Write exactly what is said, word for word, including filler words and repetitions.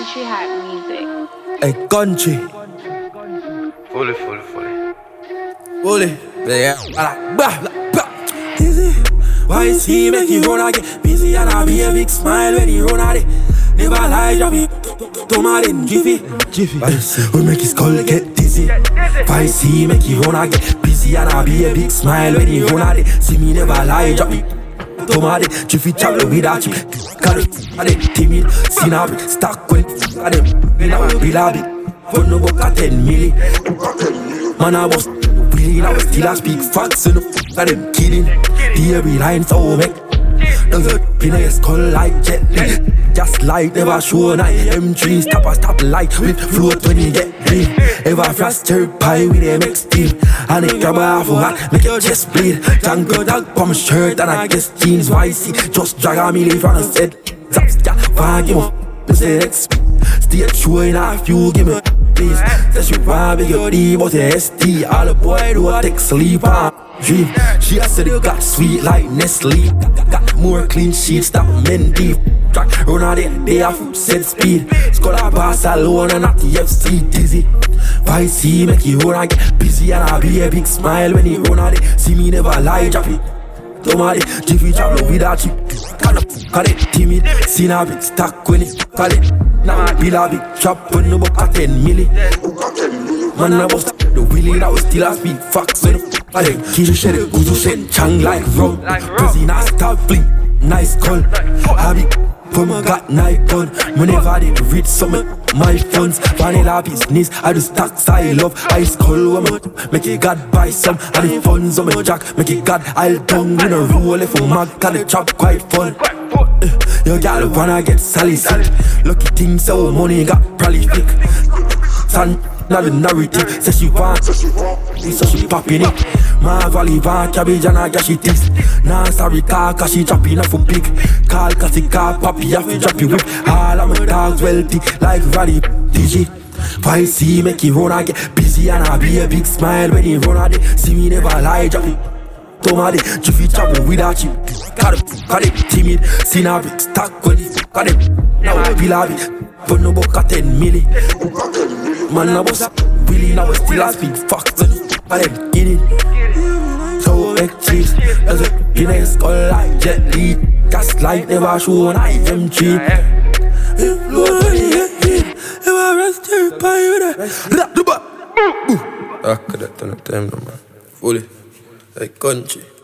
Country Hype Music. Hey, country. Fully, fully, fully. Fully. Yeah. Blah, blah, blah. Easy. Why is he make you run again? Busy and I be a big smile when he run at it. Never lie, drop it. Tomar in Jiffy. Jiffy. We make his skull get dizzy. Why is he make you run again? Busy and I be a big smile when he run at it. See me never lie, drop it. Tomar in Jiffy travel without you. Got it. I did timid. Seen a bit stuck when I them. When I be a bit. For no book at ten milli. Man, I was willing, I was still a speak facts and the f*** them kidding. The every line so make does it pin a skull like Jet Li. Just like never show night. M three stop a stop light with float when you get green. Ever frost cherry pie with a mix team. And it grab off a hat, make your chest bleed. Jungle dog pump shirt and I guess jeans. Why see, just drag a milli from the set. Zaps ya, fuck him up, say X. Stay true in a few, give me please. Say she want big your D, but the S T. All the boy do a take sleep and dream. She a said it got sweet like Nestle. Got, got more clean sheets than Mendy. Track run out there, they have set speed. Scholar pass alone and not the F C dizzy. Vice C make you run and get busy. And I be a big smile when he run out there. See me never lie, drop it. Tomorrow, Jiffy travel without you. Kinda cut it, timid. Seen a bit stuck when it cut it. Now I be a big trap when the book at ten milli. Man, I was the willy that was still a speak facts when the f*** I did. Kill shit, Guzu shit, chang like rum. Busy, not stop fling, nice call. I be for my got night gun. Whenever they read some of my funds, vanilla business, I do stacks I love. I skull woman, make it God buy some. And the funds on my jack, make it God I'll tongue. When a roll if a mag, cause the trap quite fun. uh, Your gal wanna get Sally sick. Lucky thing so money got probably thick. Son, not the narrative, say she want, so she popping it. My valley van cabbage and I got she ticks. Nah sorry car cause she dropping off a big. Call cause the car poppy off drop you whip. All of my dogs wealthy like Roddy D G. Why see make you run and get busy and I be a big smile when he run at it. See me never lie drop it. Tomorrow, Jiffy travel without you. Got it, got it, timid. Seen a big stack when he got it. Now I be a bit, but no book at ten milli. Man, I was willing, I was still a speak facts and I them get it. So make cheese, as a in a skull like Jet Li. Gas light never show on I M G. If Lord when he get hit, if I rest her pie with a I could have done it time, man. Fully. Like country.